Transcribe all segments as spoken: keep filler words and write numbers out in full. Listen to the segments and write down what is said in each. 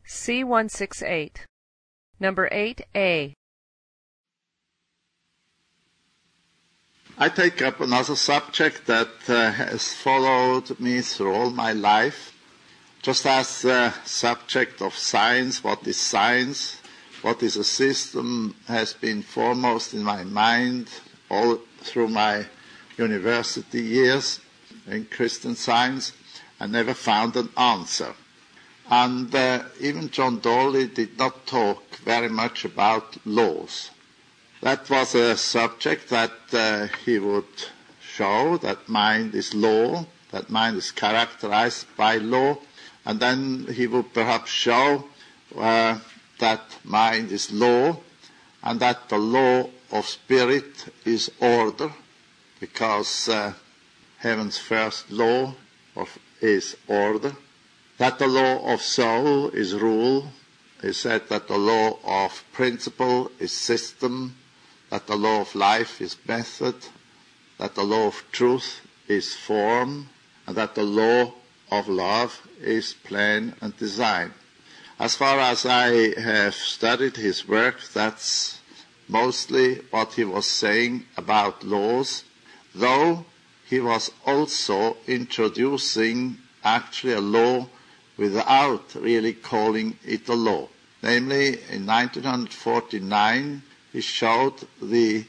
C one sixty-eight. Number eight A. I take up another subject that uh, has followed me through all my life, just as the subject of science. What is science? What is a system? Has been foremost in my mind all through my university years in Christian Science. I never found an answer. And uh, even John Dolly did not talk very much about laws. That was a subject that uh, he would show, that mind is law, that mind is characterized by law, and then he would perhaps show uh, that mind is law, and that the law of spirit is order, because uh, heaven's first law of, is order, that the law of soul is rule. He said that the law of principle is system, that the law of life is method, that the law of truth is form, and that the law of love is plan and design. As far as I have studied his work, that's mostly what he was saying about laws, though he was also introducing actually a law without really calling it a law. Namely, in nineteen forty-nine, he showed the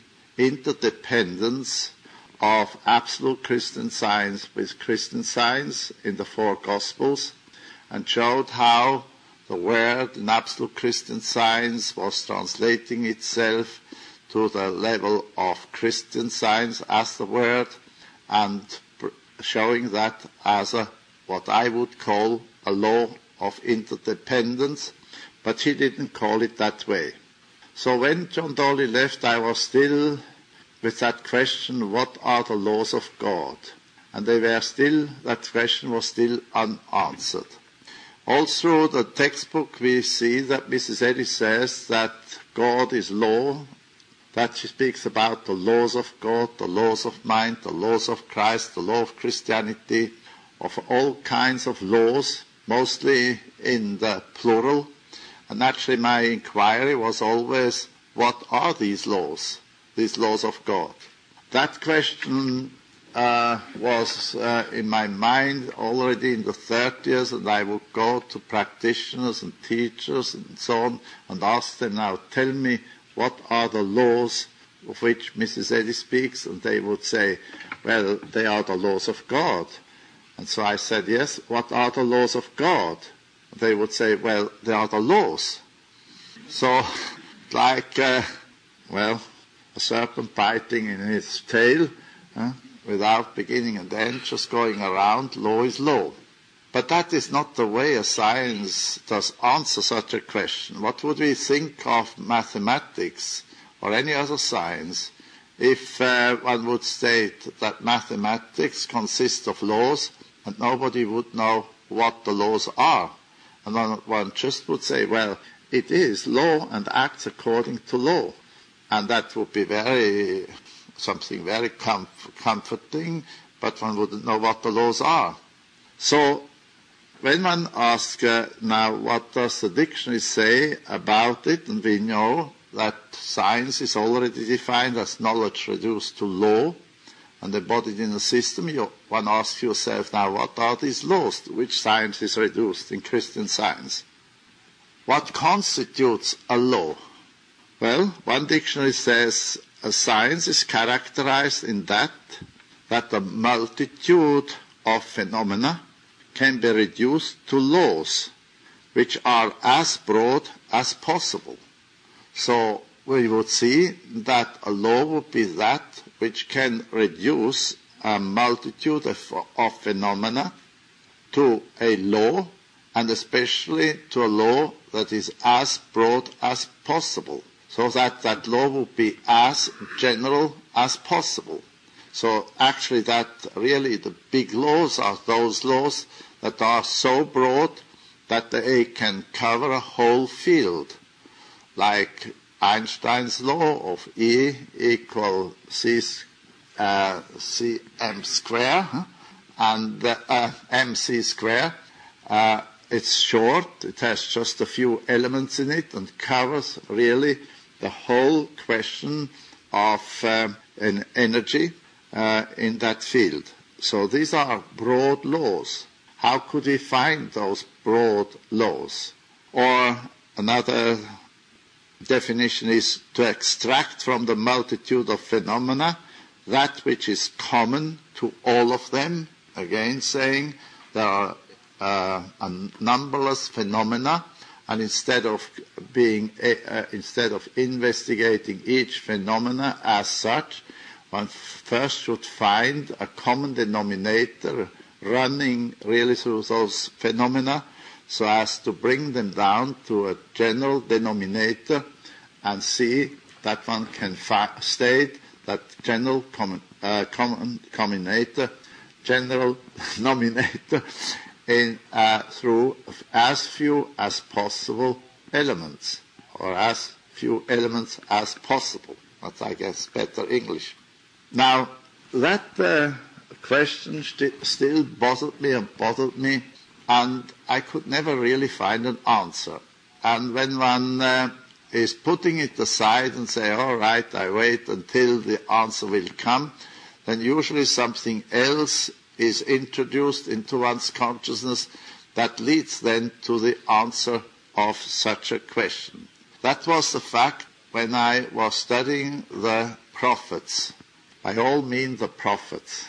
interdependence of absolute Christian Science with Christian Science in the four Gospels, and showed how the word in absolute Christian Science was translating itself to the level of Christian Science as the word, and showing that as a what I would call a law of interdependence, but he didn't call it that way. So when John Dolly left, I was still with that question, what are the laws of God? And they were still, that question was still unanswered. All through the textbook we see that Missus Eddy says that God is law, that she speaks about the laws of God, the laws of mind, the laws of Christ, the law of Christianity, of all kinds of laws, mostly in the plural. And actually my inquiry was always, what are these laws, these laws of God? That question uh, was uh, in my mind already in the thirties, and I would go to practitioners and teachers and so on and ask them, now tell me, what are the laws of which Missus Eddy speaks? And they would say, well, they are the laws of God. And so I said, yes, what are the laws of God? They would say, well, they are the laws. So, like, uh, well, a serpent biting in its tail, uh, without beginning and end, just going around, law is law. But that is not the way a science does answer such a question. What would we think of mathematics or any other science if uh, one would state that mathematics consists of laws and nobody would know what the laws are? And then one just would say, well, it is law and acts according to law. And that would be very, something very comf- comforting, but one wouldn't know what the laws are. So, when one asks uh, now, what does the dictionary say about it? And we know that science is already defined as knowledge reduced to law and embodied in a system. You, one asks yourself now, what are these laws to which science is reduced in Christian Science? What constitutes a law? Well, one dictionary says a science is characterized in that that the multitude of phenomena can be reduced to laws which are as broad as possible. So we would see that a law would be that which can reduce a multitude of, of phenomena to a law, and especially to a law that is as broad as possible, so that that law would be as general as possible. So actually that really the big laws are those laws that are so broad that they can cover a whole field, like Einstein's law of E equal C, uh, C M square, huh? and uh, mc square. Uh, it's short, it has just a few elements in it and covers really the whole question of um, an energy uh, in that field. So these are broad laws. How could we find those broad laws? Or another definition is to extract from the multitude of phenomena that which is common to all of them, again saying there are uh, a numberless phenomena, and instead of being uh, instead of investigating each phenomena as such, one first should find a common denominator running really through those phenomena, so as to bring them down to a general denominator and see that one can fi- state that general common, uh, common denominator, general denominator in, uh, through as few as possible elements, or as few elements as possible. That's, I guess, better English. Now, that uh, question st- still bothered me and bothered me, and I could never really find an answer. And when one uh, is putting it aside and say, all right, I wait until the answer will come, then usually something else is introduced into one's consciousness that leads then to the answer of such a question. That was the fact when I was studying the prophets. By all means, the prophets.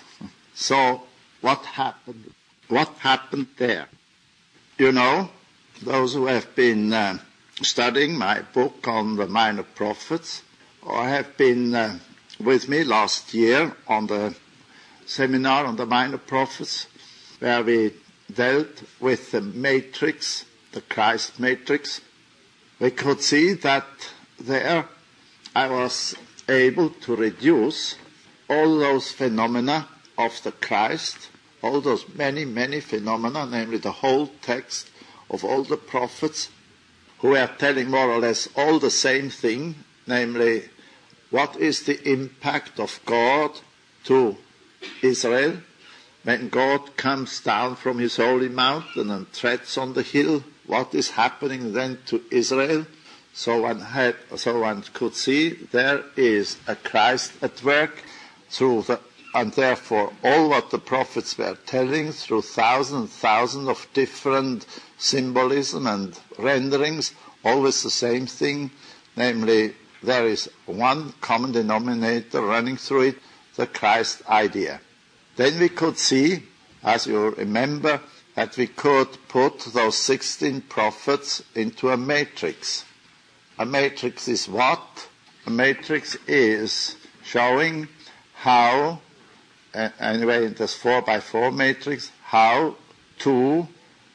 So, what happened? What happened there? You know, those who have been uh, studying my book on the minor prophets, or have been uh, with me last year on the seminar on the minor prophets, where we dealt with the matrix, the Christ matrix, we could see that there I was able to reduce all those phenomena of the Christ, all those many, many phenomena, namely the whole text of all the prophets, who are telling more or less all the same thing, namely, what is the impact of God to Israel when God comes down from his holy mountain and treads on the hill? What is happening then to Israel? So one had, so one could see there is a Christ at work through the, and therefore all what the prophets were telling through thousands and thousands of different symbolism and renderings, always the same thing, namely there is one common denominator running through it, the Christ idea. Then we could see, as you remember, that we could put those sixteen prophets into a matrix. A matrix is what? A matrix is showing how, uh, anyway in this four by four matrix, how two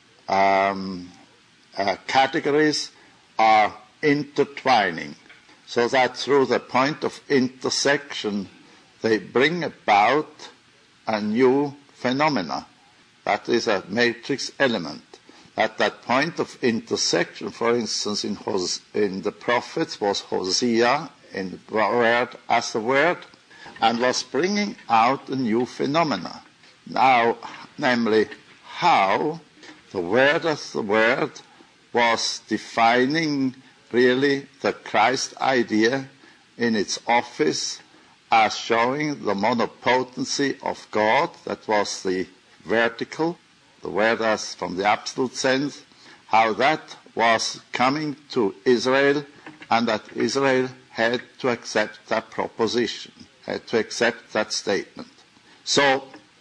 um, uh, categories are intertwining, so that through the point of intersection they bring about a new phenomena. That is a matrix element. At that point of intersection, for instance, in, Hos- in the prophets was Hosea, in the word as a word, and was bringing out a new phenomena. Now, namely, how the word as the word was defining really the Christ idea in its office as showing the monopotency of God, that was the vertical, the word as from the absolute sense, how that was coming to Israel, and that Israel had to accept that proposition, had to accept that statement. So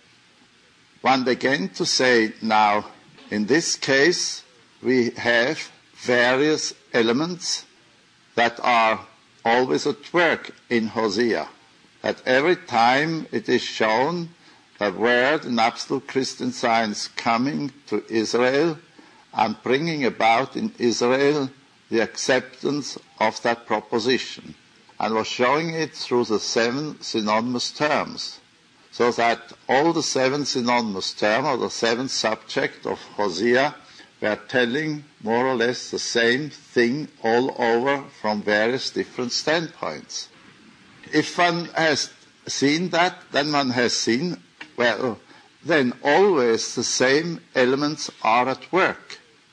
one began to say, now, in this case, we have various elements that are always at work in Hosea. At every time it is shown the word in absolute Christian Science coming to Israel and bringing about in Israel the acceptance of that proposition, and was showing it through the seven synonymous terms, so that all the seven synonymous terms, or the seven subjects of Hosea, were telling more or less the same thing all over from various different standpoints. If one has seen that, then one has seen, well, then always the same elements are at work.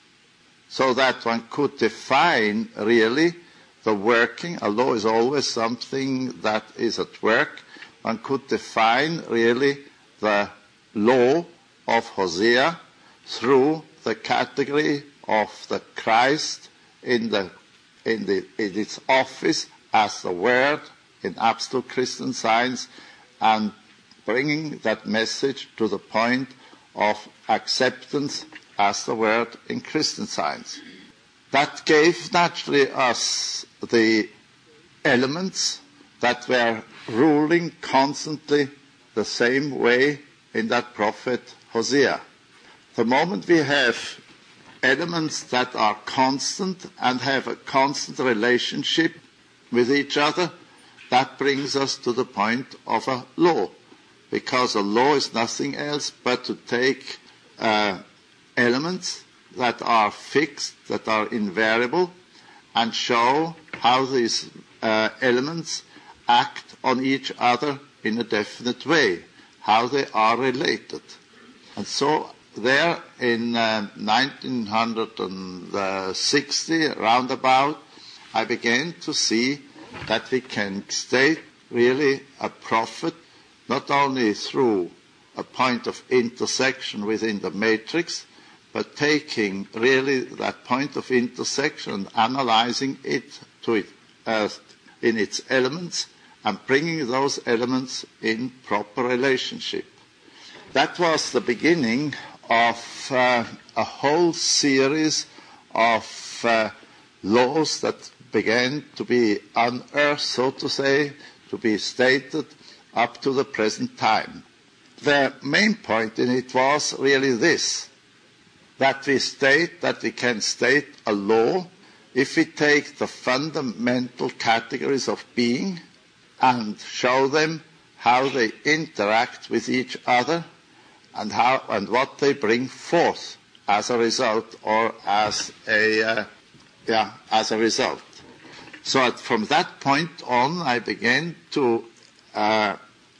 so that one could define really the working. A law is always something that is at work. One could define really the law of Hosea through the category of the Christ in the in the in its office as the Word in absolute Christian Science, and bringing that message to the point of acceptance as the Word in Christian Science. That gave naturally us the elements that were ruling constantly the same way in that prophet Hosea. The moment we have elements that are constant and have a constant relationship with each other, that brings us to the point of a law, because a law is nothing else but to take uh, elements that are fixed, that are invariable, and show how these uh, elements act on each other in a definite way, how they are related. And so there in uh, nineteen sixty, roundabout, I began to see that we can state really a prophet not only through a point of intersection within the matrix, but taking really that point of intersection and analyzing it to it uh, in its elements and bringing those elements in proper relationship. That was the beginning of uh, a whole series of uh, laws that began to be unearthed, so to say, to be stated up to the present time. The main point in it was really this, that we state that we can state a law if we take the fundamental categories of being and show them how they interact with each other and how and what they bring forth as a result or as a uh, yeah as a result. So from that point on, I began to uh,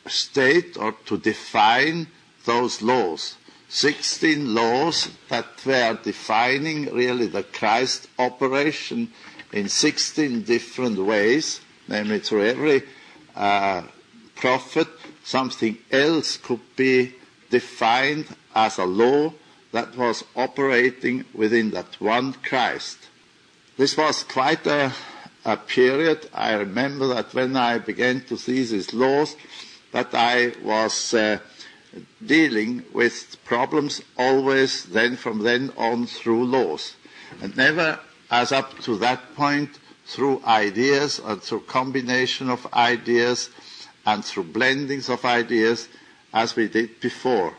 state or to define those laws. Sixteen laws that were defining really the Christ operation in sixteen different ways, namely through every uh, prophet, something else could be defined as a law that was operating within that one Christ. This was quite a, a period. I remember that when I began to see these laws, that I was uh, dealing with problems always then from then on through laws, and never as up to that point through ideas and through combination of ideas and through blendings of ideas as we did before.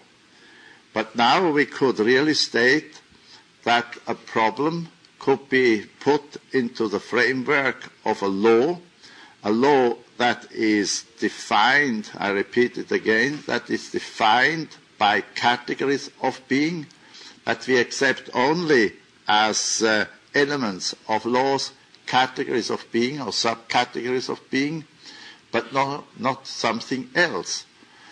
But now we could really state that a problem could be put into the framework of a law, a law that is defined, I repeat it again, that is defined by categories of being, that we accept only as uh, elements of laws, categories of being or subcategories of being, but not, not something else.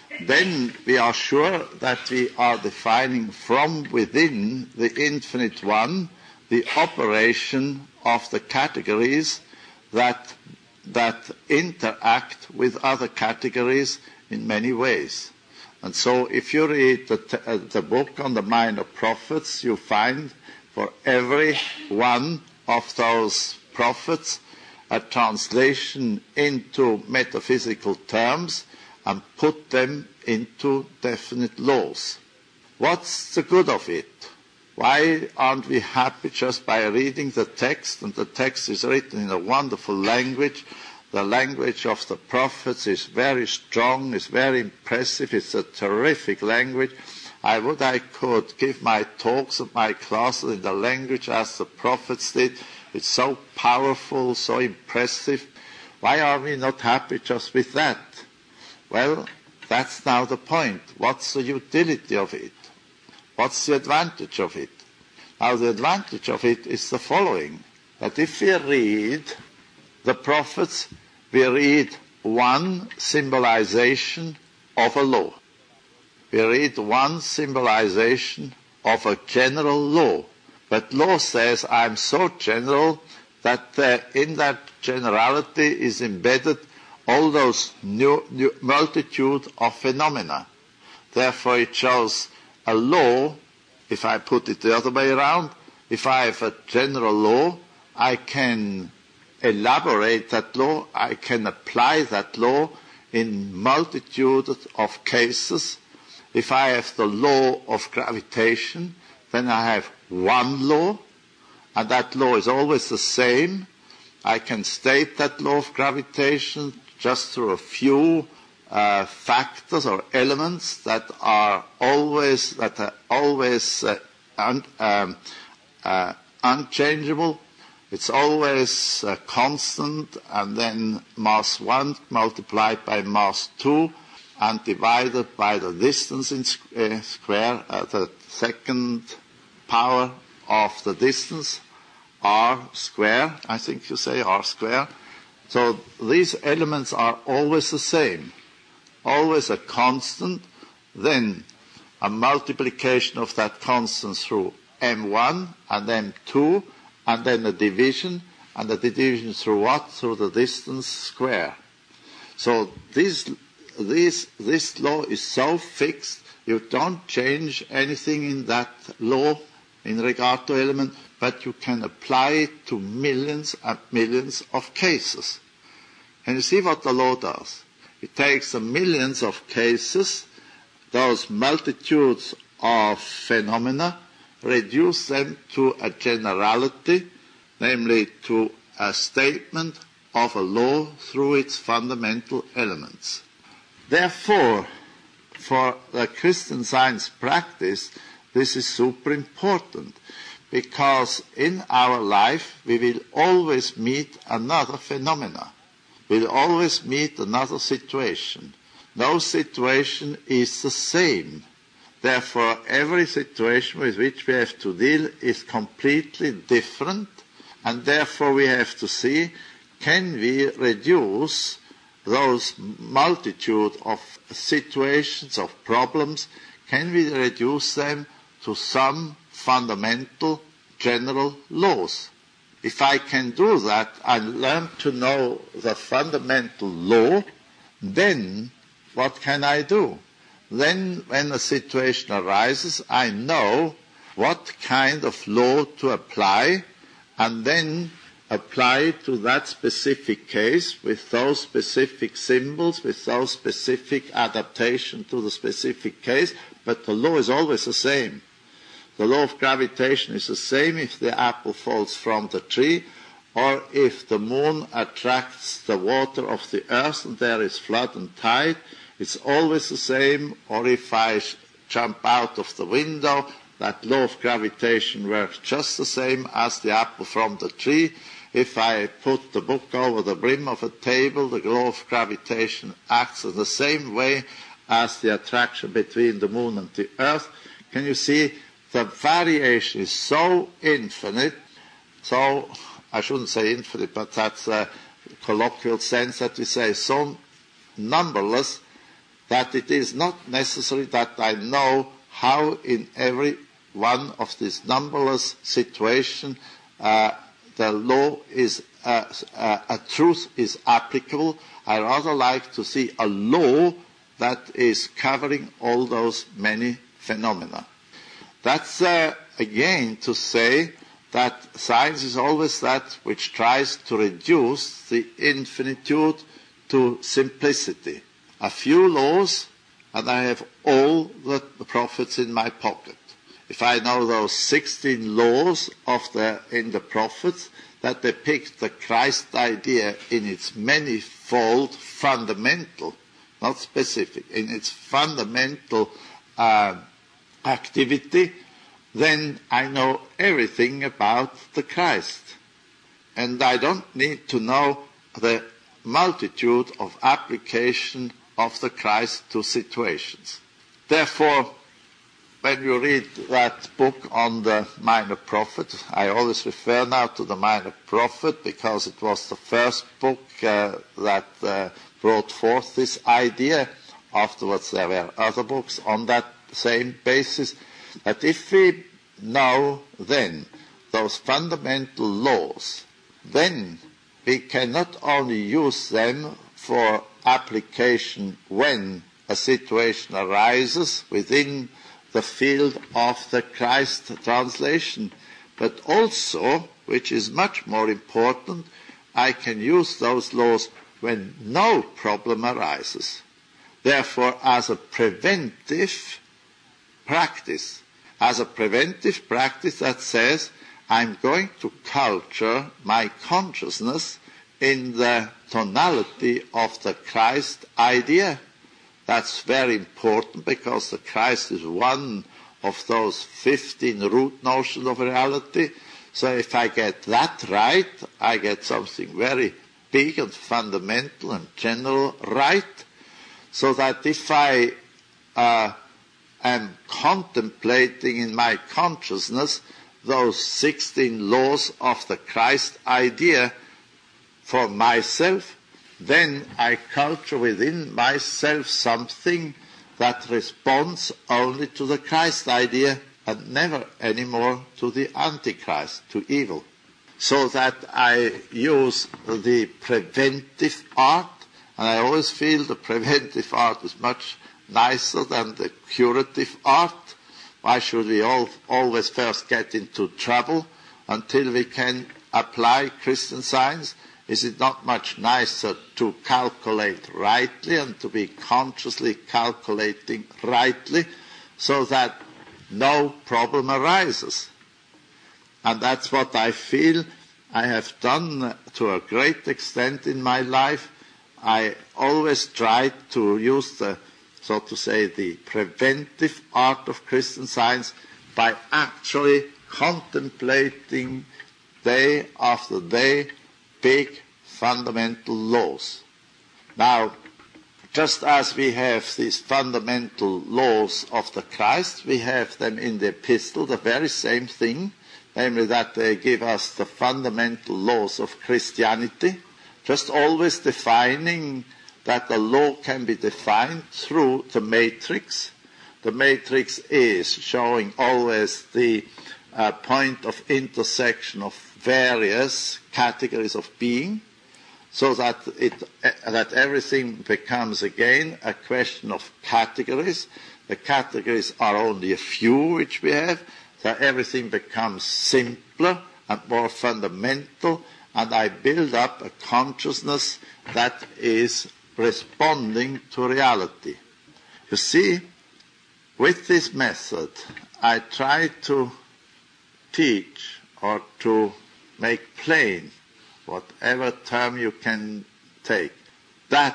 Then we are sure that we are defining from within the infinite one the operation of the categories that that interact with other categories in many ways. And so if you read the, t- uh, the book on the Minor Prophets, you find for every one of those prophets a translation into metaphysical terms and put them into definite laws. What's the good of it? Why aren't we happy just by reading the text? And the text is written in a wonderful language. The language of the prophets is very strong, is very impressive. It's a terrific language. I would I could give my talks and my classes in the language as the prophets did. It's so powerful, so impressive. Why are we not happy just with that? Well, that's now the point. What's the utility of it? What's the advantage of it? Now, the advantage of it is the following, that if we read the prophets, we read one symbolization of a law. We read one symbolization of a general law. But law says I'm so general that uh, in that generality is embedded all those new, new multitude of phenomena. Therefore it shows a law, if I put it the other way around, if I have a general law, I can elaborate that law, I can apply that law in multitude of cases. If I have the law of gravitation, then I have one law, and that law is always the same. I can state that law of gravitation just through a few uh, factors or elements that are always that are always uh, un, um, uh, unchangeable. It's always uh, constant, and then mass one multiplied by mass two and divided by the distance in uh, square, uh, the second power of the distance, r square, I think you say r square. So these elements are always the same, always a constant, then a multiplication of that constant through m one and m two, and then a division, and the division through what? Through the distance square. So this, this, this law is so fixed, you don't change anything in that law in regard to element, but you can apply it to millions and millions of cases. And you see what the law does? It takes the millions of cases, those multitudes of phenomena, reduce them to a generality, namely to a statement of a law through its fundamental elements. Therefore, for the Christian Science practice, this is super important, because in our life we will always meet another phenomena. We'll always meet another situation. No situation is the same. Therefore, every situation with which we have to deal is completely different, and therefore we have to see, can we reduce those multitude of situations, of problems, can we reduce them to some fundamental general laws? If I can do that and learn to know the fundamental law, then what can I do? Then when a situation arises, I know what kind of law to apply, and then apply to that specific case with those specific symbols, with those specific adaptation to the specific case, but the law is always the same. The law of gravitation is the same if the apple falls from the tree, or if the moon attracts the water of the earth and there is flood and tide. It's always the same. Or if I sh- jump out of the window, that law of gravitation works just the same as the apple from the tree. If I put the book over the brim of a table, the law of gravitation acts in the same way as the attraction between the moon and the earth. Can you see? The variation is so infinite, so I shouldn't say infinite, but that's a colloquial sense that we say so numberless, that it is not necessary that I know how in every one of these numberless situations uh, the law is, uh, uh, a truth is applicable. I rather like to see a law that is covering all those many phenomena. That's, uh, again, to say that science is always that which tries to reduce the infinitude to simplicity. A few laws, and I have all the prophets in my pocket. If I know those sixteen laws of the, in the prophets that depict the Christ idea in its manifold fundamental, not specific, in its fundamental uh, activity, then I know everything about the Christ. And I don't need to know the multitude of application of the Christ to situations. Therefore, when you read that book on the minor prophet, I always refer now to the minor prophet because it was the first book uh, that uh, brought forth this idea. Afterwards there were other books on that same basis, that if we know then those fundamental laws, then we can not only use them for application when a situation arises within the field of the Christ translation, but also, which is much more important, I can use those laws when no problem arises. Therefore, as a preventive practice, as a preventive practice that says, I'm going to culture my consciousness in the tonality of the Christ idea. That's very important because the Christ is one of those fifteen root notions of reality. So if I get that right, I get something very big and fundamental and general right. So that if I uh, am contemplating in my consciousness those sixteen laws of the Christ idea for myself, then I culture within myself something that responds only to the Christ idea and never anymore to the Antichrist, to evil. So that I use the preventive art, and I always feel the preventive art is much nicer than the curative art. Why should we all always first get into trouble until we can apply Christian Science? Is it not much nicer to calculate rightly and to be consciously calculating rightly so that no problem arises? And that's what I feel I have done to a great extent in my life. I always tried to use the, so to say, the preventive art of Christian Science by actually contemplating day after day big fundamental laws. Now, just as we have these fundamental laws of the Christ, we have them in the epistle, the very same thing, namely that they give us the fundamental laws of Christianity, just always defining that the law can be defined through the matrix. The matrix is showing always the uh, point of intersection of various categories of being, so that it that everything becomes again a question of categories. The categories are only a few which we have, so everything becomes simpler and more fundamental, and I build up a consciousness that is responding to reality. You see, with this method, I try to teach or to make plain, whatever term you can take, that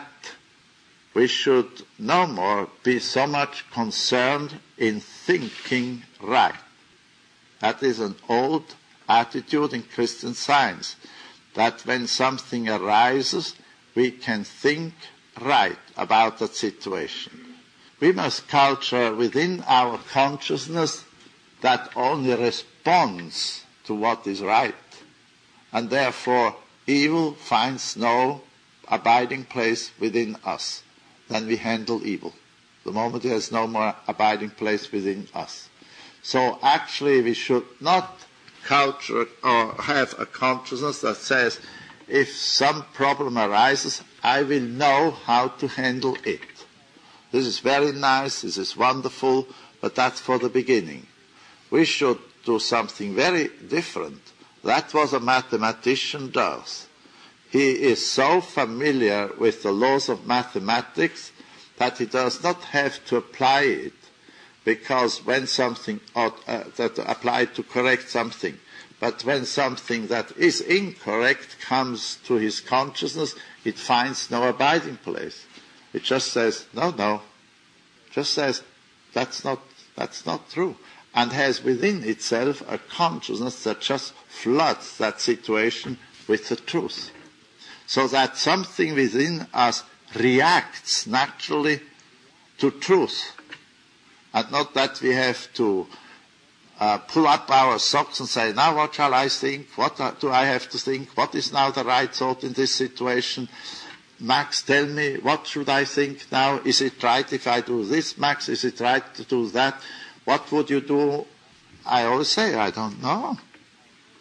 we should no more be so much concerned in thinking right. That is an old attitude in Christian Science, that when something arises, we can think right about that situation. We must culture within our consciousness that only responds to what is right, and therefore evil finds no abiding place within us. Then we handle evil, the moment it has no more abiding place within us. So actually we should not culture or have a consciousness that says, if some problem arises, I will know how to handle it. This is very nice, this is wonderful, but that's for the beginning. We should do something very different. That's what a mathematician does. He is so familiar with the laws of mathematics that he does not have to apply it, because when something ought, uh, that applied to correct something, but when something that is incorrect comes to his consciousness, it finds no abiding place. It just says, no, no. Just says, that's not, that's not true. And has within itself a consciousness that just floods that situation with the truth. So that something within us reacts naturally to truth. And not that we have to uh, pull up our socks and say, now what shall I think? What do I have to think? What is now the right thought in this situation? Max, tell me, what should I think now? Is it right if I do this, Max? Is it right to do that? What would you do? I always say, I don't know.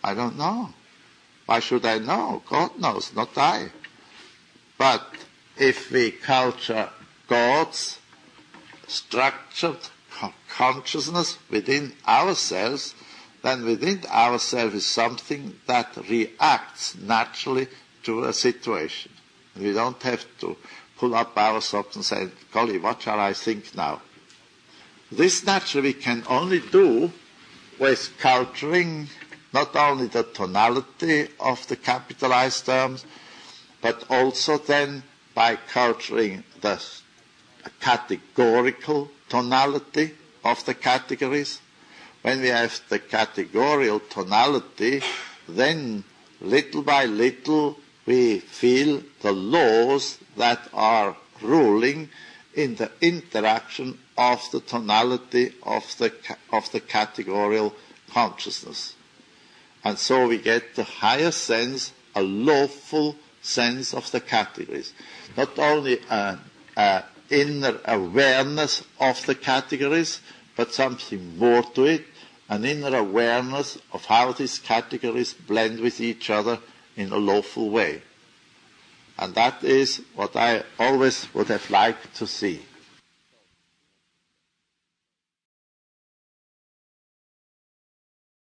I don't know. Why should I know? God knows, not I. But if we culture God's structured consciousness within ourselves, then within ourselves is something that reacts naturally to a situation. We don't have to pull up our socks and say, golly, what shall I think now? This naturally we can only do with culturing not only the tonality of the capitalized terms, but also then by culturing the categorical tonality of the categories. When we have the categorical tonality, then little by little we feel the laws that are ruling in the interaction of the tonality of the, of the categorical consciousness. And so we get the higher sense, a lawful sense of the categories. Not only an inner awareness of the categories, but something more to it, an inner awareness of how these categories blend with each other in a lawful way. And that is what I always would have liked to see.